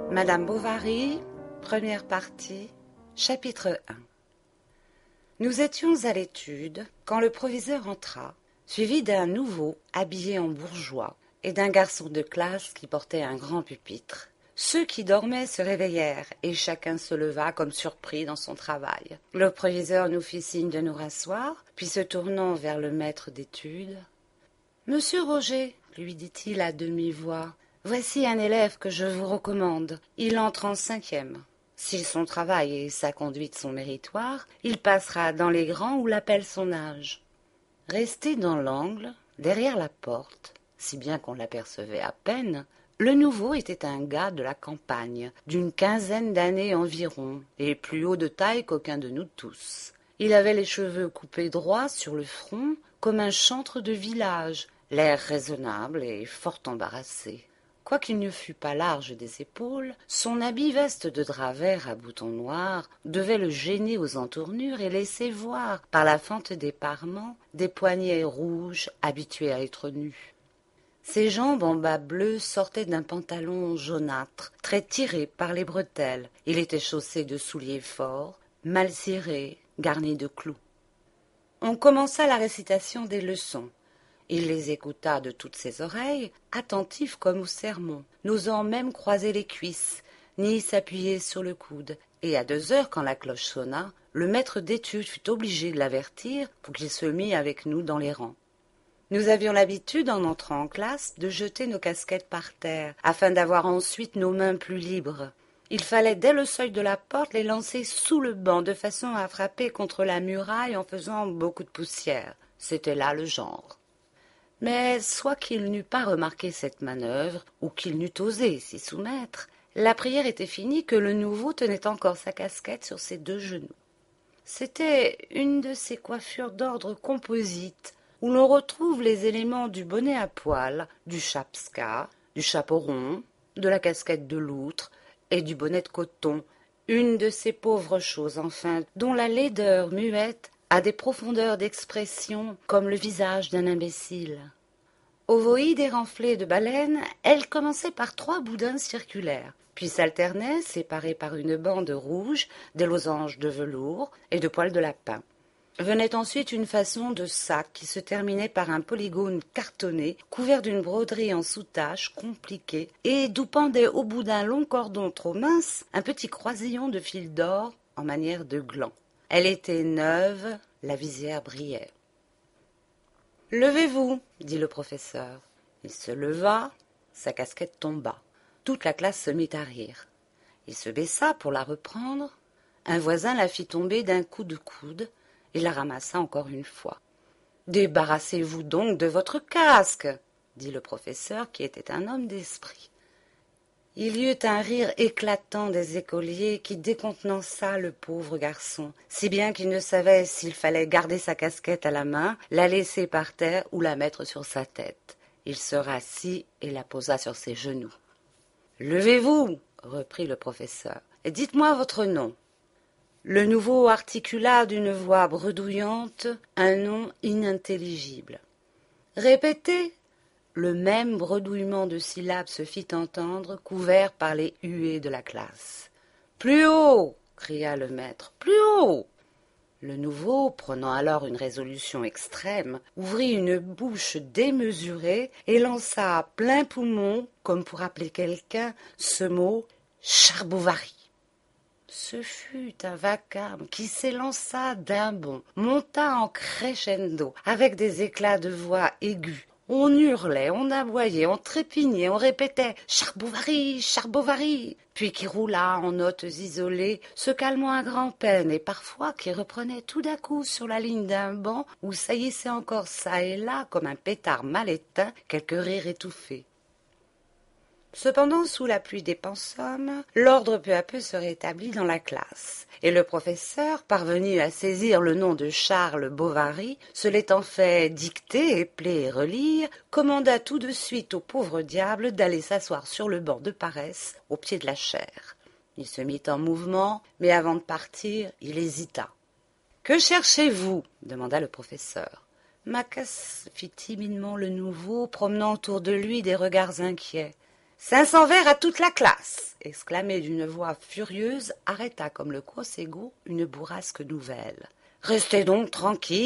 Madame Bovary, première partie, chapitre 1. Nous étions à l'étude quand le proviseur entra, suivi d'un nouveau habillé en bourgeois et d'un garçon de classe qui portait un grand pupitre. Ceux qui dormaient se réveillèrent et chacun se leva comme surpris dans son travail. Le proviseur nous fit signe de nous rasseoir, puis se tournant vers le maître d'études. « Monsieur Roger, lui dit-il à demi-voix, voici un élève que je vous recommande. Il entre en 5e. Si son travail et sa conduite sont méritoires, il passera dans les grands où l'appelle son âge. » Resté dans l'angle, derrière la porte, si bien qu'on l'apercevait à peine, le nouveau était un gars de la campagne, d'une 15aine d'années environ, et plus haut de taille qu'aucun de nous tous. Il avait les cheveux coupés droits sur le front, comme un chantre de village, l'air raisonnable et fort embarrassé. Quoiqu'il ne fût pas large des épaules, son habit veste de drap vert à boutons noirs devait le gêner aux entournures et laisser voir, par la fente des parements, des poignets rouges habitués à être nus. Ses jambes en bas bleus sortaient d'un pantalon jaunâtre, très tiré par les bretelles. Il était chaussé de souliers forts, mal cirés, garnis de clous. On commença la récitation des leçons. Il les écouta de toutes ses oreilles, attentif comme au sermon, n'osant même croiser les cuisses, ni s'appuyer sur le coude. Et à 2 heures, quand la cloche sonna, le maître d'études fut obligé de l'avertir pour qu'il se mît avec nous dans les rangs. Nous avions l'habitude, en entrant en classe, de jeter nos casquettes par terre, afin d'avoir ensuite nos mains plus libres. Il fallait dès le seuil de la porte les lancer sous le banc, de façon à frapper contre la muraille en faisant beaucoup de poussière. C'était là le genre. Mais soit qu'il n'eût pas remarqué cette manœuvre, ou qu'il n'eût osé s'y soumettre, la prière était finie que le nouveau tenait encore sa casquette sur ses 2 genoux. C'était une de ces coiffures d'ordre composite, où l'on retrouve les éléments du bonnet à poil, du chapska, du chapeau rond, de la casquette de loutre et du bonnet de coton, une de ces pauvres choses, enfin, dont la laideur muette a des profondeurs d'expression comme le visage d'un imbécile. Ovoïde et renflée de baleine, elle commençait par 3 boudins circulaires, puis s'alternait, séparés par une bande rouge, des losanges de velours et de poils de lapin. Venait ensuite une façon de sac qui se terminait par un polygone cartonné, couvert d'une broderie en soutache compliquée, et d'où pendait au bout d'un long cordon trop mince un petit croisillon de fil d'or en manière de gland. Elle était neuve, la visière brillait. « Levez-vous, dit le professeur. Il se leva, sa casquette tomba. Toute la classe se mit à rire. Il se baissa pour la reprendre. Un voisin la fit tomber d'un coup de coude et la ramassa encore une fois. « Débarrassez-vous donc de votre casque, dit le professeur qui était un homme d'esprit. Il y eut un rire éclatant des écoliers qui décontenança le pauvre garçon, si bien qu'il ne savait s'il fallait garder sa casquette à la main, la laisser par terre ou la mettre sur sa tête. Il se rassit et la posa sur ses genoux. « Levez-vous, reprit le professeur, et dites-moi votre nom. » Le nouveau articula d'une voix bredouillante un nom inintelligible. « Répétez !» Le même bredouillement de syllabes se fit entendre, couvert par les huées de la classe. « Plus haut !» cria le maître. « Plus haut !» Le nouveau, prenant alors une résolution extrême, ouvrit une bouche démesurée et lança à plein poumon, comme pour appeler quelqu'un, ce mot « Charbovary ». Ce fut un vacarme qui s'élança d'un bond, monta en crescendo, avec des éclats de voix aigus. On hurlait, on aboyait, on trépignait, on répétait « Charbovary, Charbovary !» puis qui roula en notes isolées, se calmant à grand-peine et parfois qui reprenait tout d'un coup sur la ligne d'un banc où saillissait encore çà et là, comme un pétard mal éteint, quelques rires étouffés. Cependant, sous la pluie des pensums, l'ordre peu à peu se rétablit dans la classe, et le professeur, parvenu à saisir le nom de Charles Bovary, se l'étant fait dicter, épeler et relire, commanda tout de suite au pauvre diable d'aller s'asseoir sur le banc de paresse, au pied de la chaire. Il se mit en mouvement, mais avant de partir, il hésita. « Que cherchez-vous » demanda le professeur. « Macasse, fit timidement le nouveau, promenant autour de lui des regards inquiets. « 500 vers à toute la classe, exclamé d'une voix furieuse, arrêta comme le Quos-ego une bourrasque nouvelle. « Restez donc tranquille !»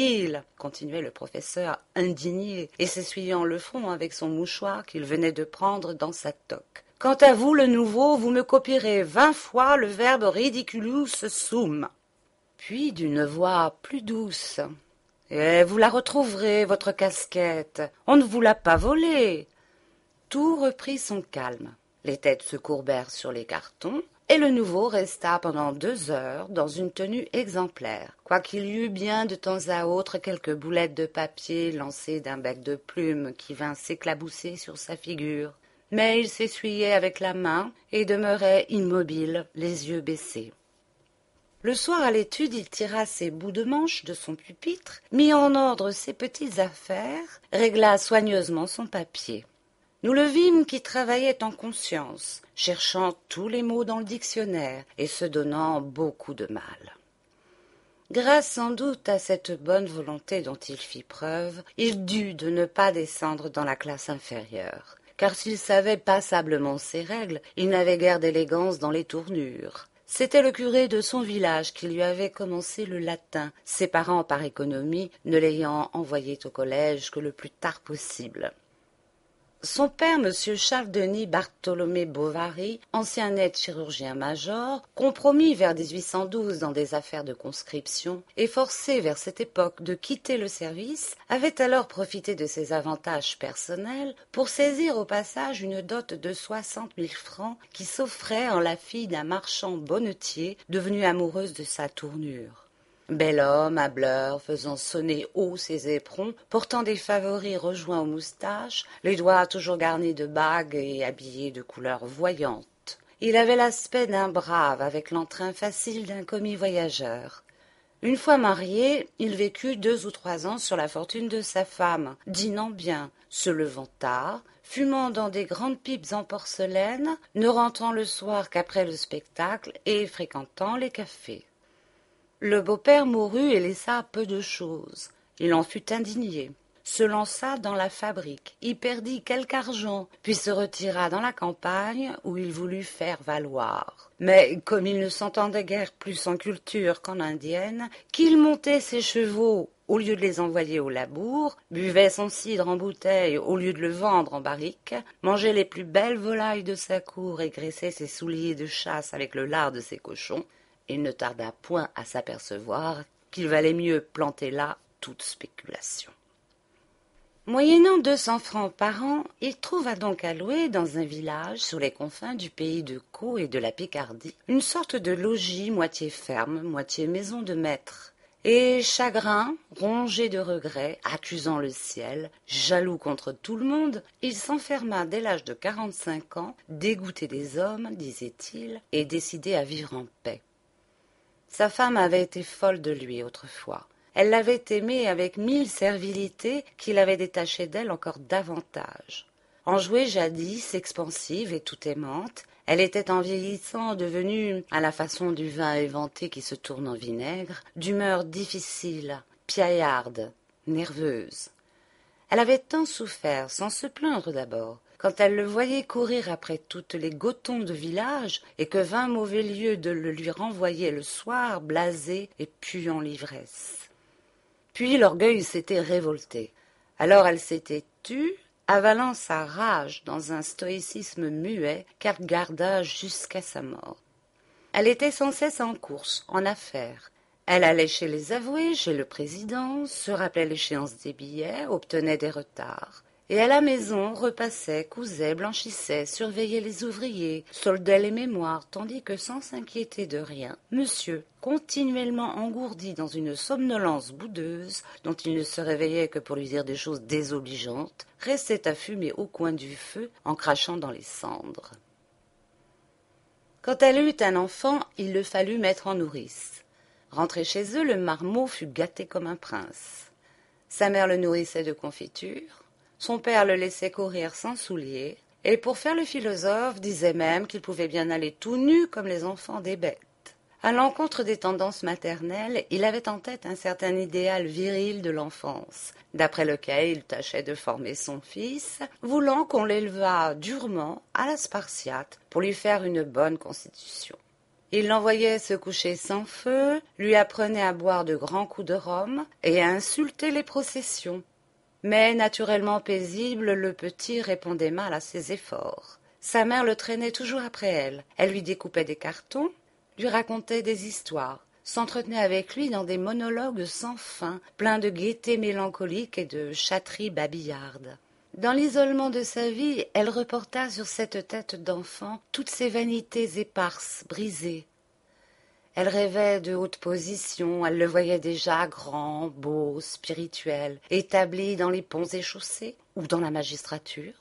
continuait le professeur, indigné, et s'essuyant le front avec son mouchoir qu'il venait de prendre dans sa toque. « Quant à vous, le nouveau, vous me copierez 20 fois le verbe ridiculus sum. » Puis d'une voix plus douce. « Et vous la retrouverez, votre casquette. On ne vous l'a pas volée. » Tout reprit son calme. Les têtes se courbèrent sur les cartons, et le nouveau resta pendant 2 heures dans une tenue exemplaire, quoiqu'il y eût bien de temps à autre quelques boulettes de papier lancées d'un bec de plume qui vint s'éclabousser sur sa figure. Mais il s'essuyait avec la main et demeurait immobile, les yeux baissés. Le soir à l'étude, il tira ses bouts de manche de son pupitre, mit en ordre ses petites affaires, régla soigneusement son papier. Nous le vîmes qui travaillait en conscience, cherchant tous les mots dans le dictionnaire et se donnant beaucoup de mal. Grâce sans doute à cette bonne volonté dont il fit preuve, il dut de ne pas descendre dans la classe inférieure, car s'il savait passablement ses règles, il n'avait guère d'élégance dans les tournures. C'était le curé de son village qui lui avait commencé le latin, ses parents par économie ne l'ayant envoyé au collège que le plus tard possible. Son père, M. Charles-Denis Bartholomé Bovary, ancien aide-chirurgien-major, compromis vers 1812 dans des affaires de conscription et forcé vers cette époque de quitter le service, avait alors profité de ses avantages personnels pour saisir au passage une dot de 60 000 francs qui s'offrait en la fille d'un marchand bonnetier devenu amoureuse de sa tournure. Bel homme, hâbleur, faisant sonner haut ses éperons, portant des favoris rejoints aux moustaches, les doigts toujours garnis de bagues et habillé de couleurs voyantes. Il avait l'aspect d'un brave, avec l'entrain facile d'un commis voyageur. Une fois marié, il vécut 2 ou 3 ans sur la fortune de sa femme, dînant bien, se levant tard, fumant dans des grandes pipes en porcelaine, ne rentrant le soir qu'après le spectacle et fréquentant les cafés. Le beau-père mourut et laissa peu de choses. Il en fut indigné, se lança dans la fabrique, y perdit quelque argent, puis se retira dans la campagne où il voulut faire valoir. Mais comme il ne s'entendait guère plus en culture qu'en indienne, qu'il montait ses chevaux au lieu de les envoyer au labour, buvait son cidre en bouteille au lieu de le vendre en barrique, mangeait les plus belles volailles de sa cour et graissait ses souliers de chasse avec le lard de ses cochons, il ne tarda point à s'apercevoir qu'il valait mieux planter là toute spéculation. Moyennant 200 francs par an, il trouva donc à louer dans un village sur les confins du pays de Caux et de la Picardie une sorte de logis moitié ferme, moitié maison de maître. Et chagrin, rongé de regrets, accusant le ciel, jaloux contre tout le monde, il s'enferma dès l'âge de 45 ans, dégoûté des hommes, disait-il, et décidé à vivre en paix. Sa femme avait été folle de lui autrefois. Elle l'avait aimé avec 1000 servilités qui l'avaient détaché d'elle encore davantage. Enjouée jadis, expansive et tout aimante, elle était en vieillissant devenue, à la façon du vin éventé qui se tourne en vinaigre, d'humeur difficile, piaillarde, nerveuse. Elle avait tant souffert, sans se plaindre d'abord, quand elle le voyait courir après toutes les gotons de village et que 20 mauvais lieux de le lui renvoyer le soir, blasé et puant l'ivresse. Puis l'orgueil s'était révolté. Alors elle s'était tue, avalant sa rage dans un stoïcisme muet qu'elle garda jusqu'à sa mort. Elle était sans cesse en course, en affaires. Elle allait chez les avoués, chez le président, se rappelait l'échéance des billets, obtenait des retards. Et à la maison, repassait, cousait, blanchissait, surveillait les ouvriers, soldait les mémoires, tandis que, sans s'inquiéter de rien, monsieur, continuellement engourdi dans une somnolence boudeuse, dont il ne se réveillait que pour lui dire des choses désobligeantes, restait à fumer au coin du feu, en crachant dans les cendres. Quand elle eut un enfant, il le fallut mettre en nourrice. Rentré chez eux, le marmot fut gâté comme un prince. Sa mère le nourrissait de confitures. Son père le laissait courir sans souliers, et pour faire le philosophe disait même qu'il pouvait bien aller tout nu comme les enfants des bêtes. À l'encontre des tendances maternelles, il avait en tête un certain idéal viril de l'enfance, d'après lequel il tâchait de former son fils, voulant qu'on l'élevât durement à la Spartiate pour lui faire une bonne constitution. Il l'envoyait se coucher sans feu, lui apprenait à boire de grands coups de rhum et à insulter les processions. Mais naturellement paisible, le petit répondait mal à ses efforts. Sa mère le traînait toujours après elle. Elle lui découpait des cartons, lui racontait des histoires, s'entretenait avec lui dans des monologues sans fin, pleins de gaieté mélancolique et de chatteries babillardes. Dans l'isolement de sa vie, elle reporta sur cette tête d'enfant toutes ses vanités éparses, brisées. Elle rêvait de haute position, elle le voyait déjà grand, beau, spirituel, établi dans les ponts et chaussées ou dans la magistrature.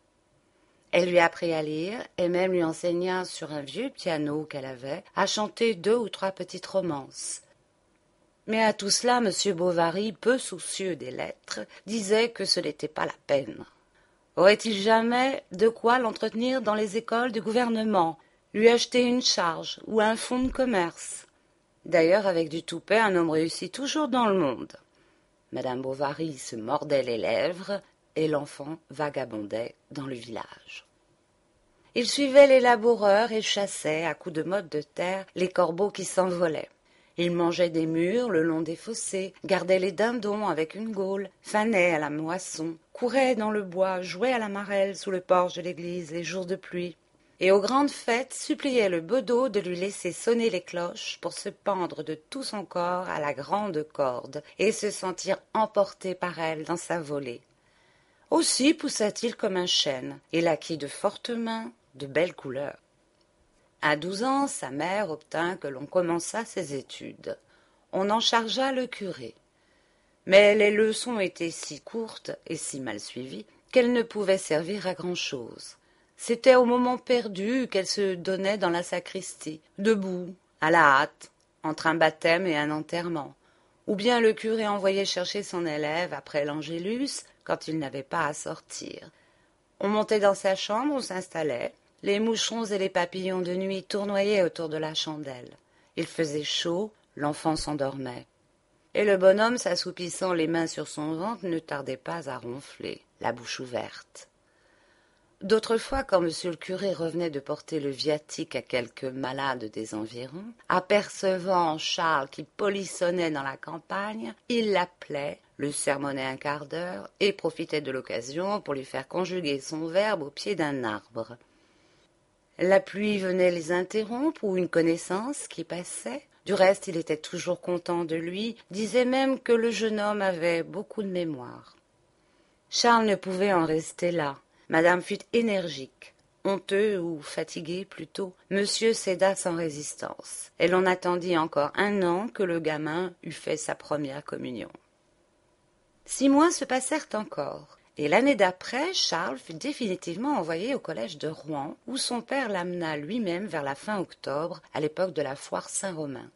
Elle lui apprit à lire et même lui enseigna sur un vieux piano qu'elle avait à chanter 2 ou 3 petites romances. Mais à tout cela, M. Bovary, peu soucieux des lettres, disait que ce n'était pas la peine. Aurait-il jamais de quoi l'entretenir dans les écoles du gouvernement, lui acheter une charge ou un fonds de commerce? D'ailleurs, avec du toupet, un homme réussit toujours dans le monde. Madame Bovary se mordait les lèvres et l'enfant vagabondait dans le village. Il suivait les laboureurs et chassait, à coups de mottes de terre, les corbeaux qui s'envolaient. Il mangeait des mûres le long des fossés, gardait les dindons avec une gaule, fanait à la moisson, courait dans le bois, jouait à la marelle sous le porche de l'église les jours de pluie, et aux grandes fêtes suppliait le bedeau de lui laisser sonner les cloches pour se pendre de tout son corps à la grande corde et se sentir emporté par elle dans sa volée. Aussi poussa-t-il comme un chêne, et acquit de fortes mains, de belles couleurs. À 12 ans, sa mère obtint que l'on commençât ses études. On en chargea le curé. Mais les leçons étaient si courtes et si mal suivies qu'elles ne pouvaient servir à grand-chose. C'était au moment perdu qu'elle se donnait dans la sacristie, debout, à la hâte, entre un baptême et un enterrement. Ou bien le curé envoyait chercher son élève après l'angélus quand il n'avait pas à sortir. On montait dans sa chambre, on s'installait. Les moucherons et les papillons de nuit tournoyaient autour de la chandelle. Il faisait chaud, l'enfant s'endormait. Et le bonhomme, s'assoupissant les mains sur son ventre, ne tardait pas à ronfler, la bouche ouverte. D'autres fois, quand monsieur le curé revenait de porter le viatique à quelques malades des environs, apercevant Charles qui polissonnait dans la campagne, il l'appelait, le sermonnait un quart d'heure et profitait de l'occasion pour lui faire conjuguer son verbe au pied d'un arbre. La pluie venait les interrompre ou une connaissance qui passait. Du reste, il était toujours content de lui, disait même que le jeune homme avait beaucoup de mémoire. Charles ne pouvait en rester là. Madame fut énergique. Honteux ou fatigué plutôt, monsieur céda sans résistance. Et l'on attendit encore 1 an que le gamin eût fait sa première communion. 6 mois se passèrent encore. Et l'année d'après, Charles fut définitivement envoyé au collège de Rouen, où son père l'amena lui-même vers la fin octobre, à l'époque de la foire Saint-Romain.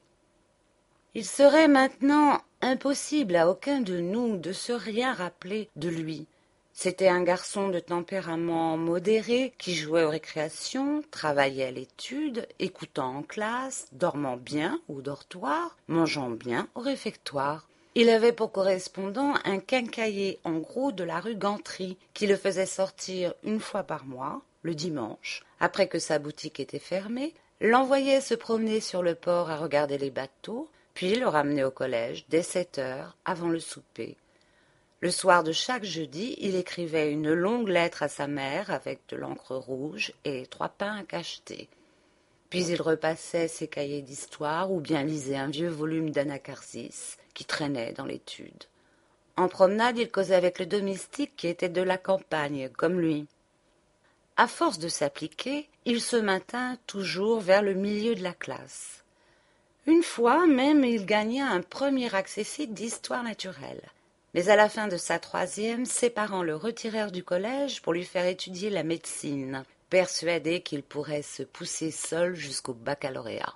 Il serait maintenant impossible à aucun de nous de se rien rappeler de lui. C'était un garçon de tempérament modéré qui jouait aux récréations, travaillait à l'étude, écoutant en classe, dormant bien au dortoir, mangeant bien au réfectoire. Il avait pour correspondant un quincaillier en gros de la rue Gantry qui le faisait sortir 1 fois par mois, le dimanche, après que sa boutique était fermée, l'envoyait se promener sur le port à regarder les bateaux, puis le ramenait au collège dès 7 heures avant le souper. Le soir de chaque jeudi, il écrivait une longue lettre à sa mère avec de l'encre rouge et 3 pains à cacheter. Puis il repassait ses cahiers d'histoire ou bien lisait un vieux volume d'Anacharsis qui traînait dans l'étude. En promenade, il causait avec le domestique qui était de la campagne, comme lui. À force de s'appliquer, il se maintint toujours vers le milieu de la classe. Une fois même, il gagna un premier accessit d'histoire naturelle. Mais à la fin de sa 3e, ses parents le retirèrent du collège pour lui faire étudier la médecine, persuadés qu'il pourrait se pousser seul jusqu'au baccalauréat.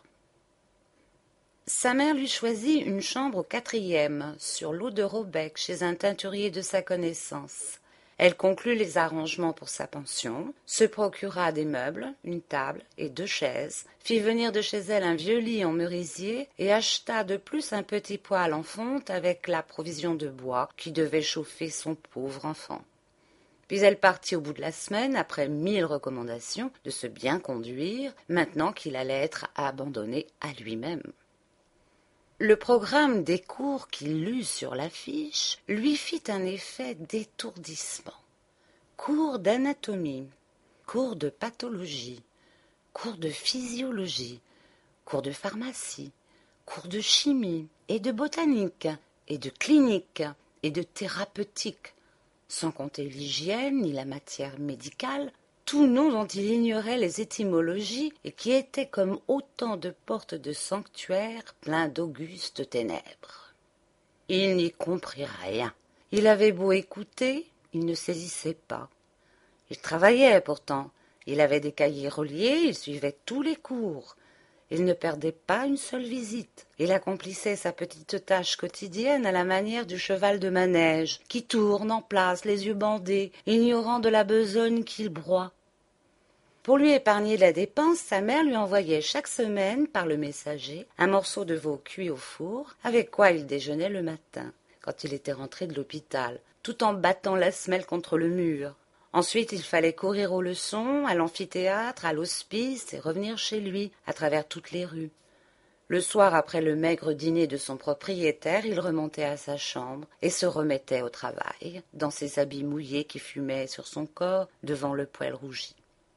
Sa mère lui choisit une chambre au 4e, sur l'eau de Robec, chez un teinturier de sa connaissance. Elle conclut les arrangements pour sa pension, se procura des meubles, une table et 2 chaises, fit venir de chez elle un vieux lit en merisier et acheta de plus un petit poêle en fonte avec la provision de bois qui devait chauffer son pauvre enfant. Puis elle partit au bout de la semaine, après 1000 recommandations, de se bien conduire, maintenant qu'il allait être abandonné à lui-même. Le programme des cours qu'il lut sur l'affiche lui fit un effet d'étourdissement. Cours d'anatomie, cours de pathologie, cours de physiologie, cours de pharmacie, cours de chimie et de botanique et de clinique et de thérapeutique, sans compter l'hygiène ni la matière médicale, tous noms dont il ignorait les étymologies et qui étaient comme autant de portes de sanctuaires pleins d'augustes ténèbres. Il n'y comprit rien. Il avait beau écouter, il ne saisissait pas. Il travaillait pourtant, il avait des cahiers reliés, il suivait tous les cours. Il ne perdait pas une seule visite. Il accomplissait sa petite tâche quotidienne à la manière du cheval de manège, qui tourne en place, les yeux bandés, ignorant de la besogne qu'il broie. Pour lui épargner la dépense, sa mère lui envoyait chaque semaine, par le messager, un morceau de veau cuit au four, avec quoi il déjeunait le matin, quand il était rentré de l'hôpital, tout en battant la semelle contre le mur. Ensuite, il fallait courir aux leçons, à l'amphithéâtre, à l'hospice et revenir chez lui, à travers toutes les rues. Le soir, après le maigre dîner de son propriétaire, il remontait à sa chambre et se remettait au travail, dans ses habits mouillés qui fumaient sur son corps devant le poêle rougi.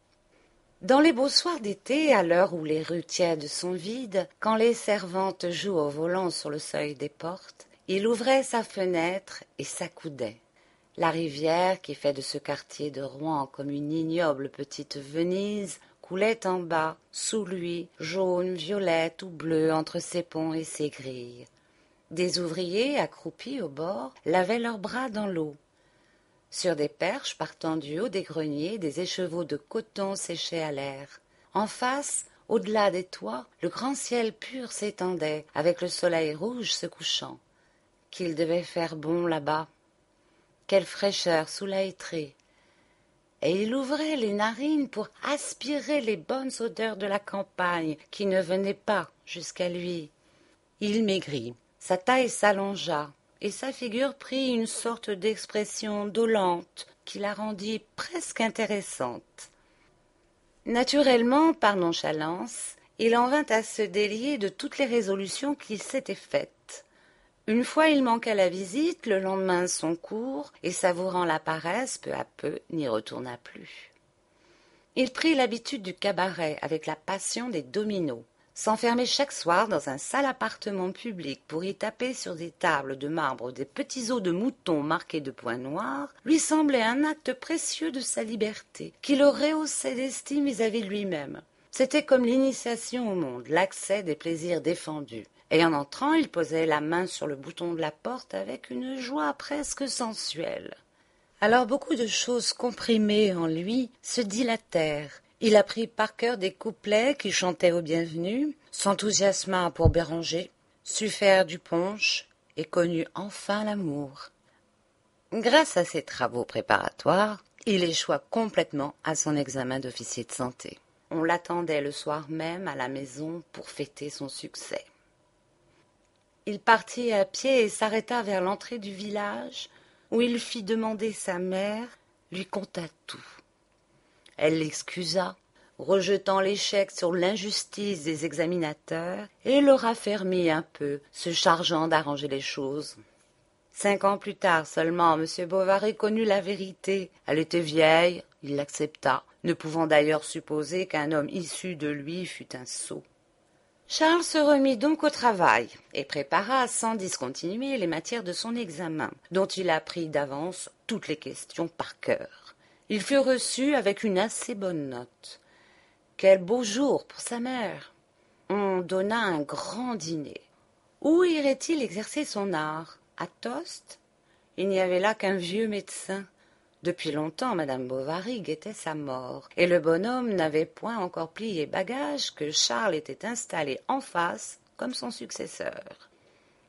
Dans les beaux soirs d'été, à l'heure où les rues tièdes sont vides, quand les servantes jouent au volant sur le seuil des portes, il ouvrait sa fenêtre et s'accoudait. La rivière, qui fait de ce quartier de Rouen comme une ignoble petite Venise, coulait en bas, sous lui, jaune, violette ou bleue entre ses ponts et ses grilles. Des ouvriers, accroupis au bord, lavaient leurs bras dans l'eau. Sur des perches partant du haut des greniers, des écheveaux de coton séchaient à l'air. En face, au-delà des toits, le grand ciel pur s'étendait, avec le soleil rouge se couchant. Qu'il devait faire bon là-bas! Quelle fraîcheur sous la hêtraie! Et il ouvrait les narines pour aspirer les bonnes odeurs de la campagne qui ne venaient pas jusqu'à lui. Il maigrit, sa taille s'allongea, et sa figure prit une sorte d'expression dolente qui la rendit presque intéressante. Naturellement, par nonchalance, il en vint à se délier de toutes les résolutions qu'il s'était faites. Une fois il manqua la visite, le lendemain son cours, et savourant la paresse, peu à peu n'y retourna plus. Il prit l'habitude du cabaret avec la passion des dominos. S'enfermer chaque soir dans un sale appartement public pour y taper sur des tables de marbre des petits os de mouton marqués de points noirs lui semblait un acte précieux de sa liberté, qui le rehaussait d'estime vis-à-vis de lui-même. C'était comme l'initiation au monde, l'accès des plaisirs défendus. Et en entrant, il posait la main sur le bouton de la porte avec une joie presque sensuelle. Alors beaucoup de choses comprimées en lui se dilatèrent. Il apprit par cœur des couplets qui chantaient au bienvenu, s'enthousiasma pour Béranger, sut faire du punch et connut enfin l'amour. Grâce à ses travaux préparatoires, il échoua complètement à son examen d'officier de santé. On l'attendait le soir même à la maison pour fêter son succès. Il partit à pied et s'arrêta vers l'entrée du village, où il fit demander sa mère, lui conta tout. Elle l'excusa, rejetant l'échec sur l'injustice des examinateurs, et le raffermit un peu, se chargeant d'arranger les choses. 5 ans plus tard seulement, M. Bovary connut la vérité. Elle était vieille, il l'accepta, ne pouvant d'ailleurs supposer qu'un homme issu de lui fût un sot. Charles se remit donc au travail et prépara sans discontinuer les matières de son examen, dont il apprit d'avance toutes les questions par cœur. Il fut reçu avec une assez bonne note. Quel beau jour pour sa mère! On donna un grand dîner. Où irait-il exercer son art? À Tostes? Il n'y avait là qu'un vieux médecin. Depuis longtemps, madame Bovary guettait sa mort, et le bonhomme n'avait point encore plié bagage que Charles était installé en face comme son successeur.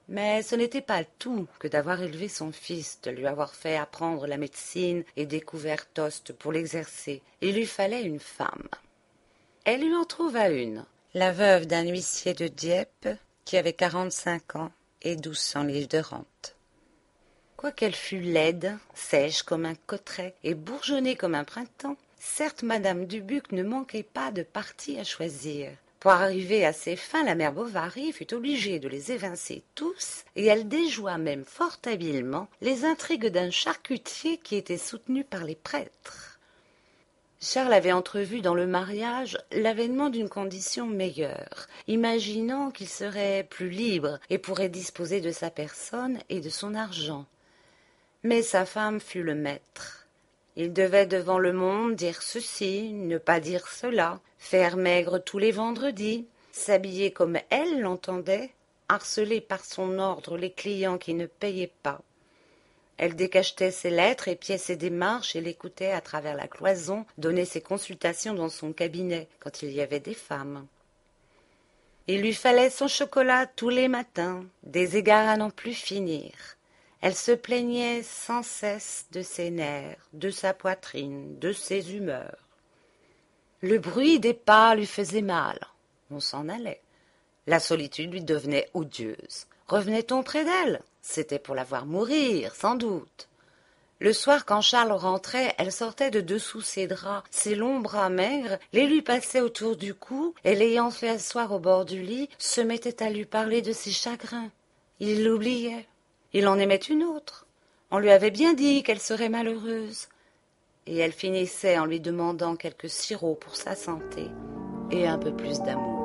Mais ce n'était pas tout que d'avoir élevé son fils, de lui avoir fait apprendre la médecine et découvert Tostes pour l'exercer. Il lui fallait une femme. Elle lui en trouva une, la veuve d'un huissier de Dieppe qui avait 45 ans et 1200 livres de rente. Quoiqu'elle fût laide, sèche comme un cotteret et bourgeonnée comme un printemps, certes madame Dubuc ne manquait pas de partis à choisir. Pour arriver à ses fins, la mère Bovary fut obligée de les évincer tous, et elle déjoua même fort habilement les intrigues d'un charcutier qui était soutenu par les prêtres. Charles avait entrevu dans le mariage l'avènement d'une condition meilleure, imaginant qu'il serait plus libre et pourrait disposer de sa personne et de son argent. Mais sa femme fut le maître. Il devait devant le monde dire ceci, ne pas dire cela, faire maigre tous les vendredis, s'habiller comme elle l'entendait, harceler par son ordre les clients qui ne payaient pas. Elle décachetait ses lettres, épiait ses démarches et l'écoutait à travers la cloison, donnait ses consultations dans son cabinet quand il y avait des femmes. Il lui fallait son chocolat tous les matins, des égards à n'en plus finir. Elle se plaignait sans cesse de ses nerfs, de sa poitrine, de ses humeurs. Le bruit des pas lui faisait mal. On s'en allait. La solitude lui devenait odieuse. Revenait-on près d'elle? C'était pour la voir mourir, sans doute. Le soir, quand Charles rentrait, elle sortait de dessous ses draps, ses longs bras maigres, les lui passait autour du cou, et l'ayant fait asseoir au bord du lit, se mettait à lui parler de ses chagrins. Il l'oubliait. Il en aimait une autre. On lui avait bien dit qu'elle serait malheureuse. Et elle finissait en lui demandant quelques sirops pour sa santé et un peu plus d'amour.